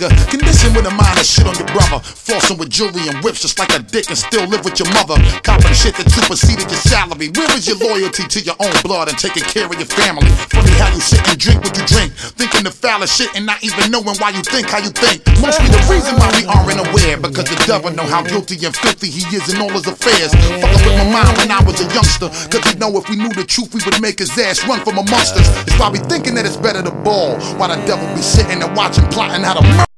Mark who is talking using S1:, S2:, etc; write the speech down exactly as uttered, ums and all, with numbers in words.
S1: nigga. Condition with a mind of shit on your brother. Flossing with jewelry and whips just like a dick and still live with your mother. Copping shit that superseded your salary. Where is your loyalty to your own blood and taking care of your family? Funny how you sit and drink what you drink, thinking the foulest shit and not even knowing why you think how you think. Mostly the reason why we aren't aware, because the devil know how guilty and filthy he is in all his affairs. Fucking with my mind when I was a youngster, cause he know if we knew the truth we would make his ass run from amongst us. It's why we thinking that it's better to ball, while the devil be sitting and watching, plotting how to murder.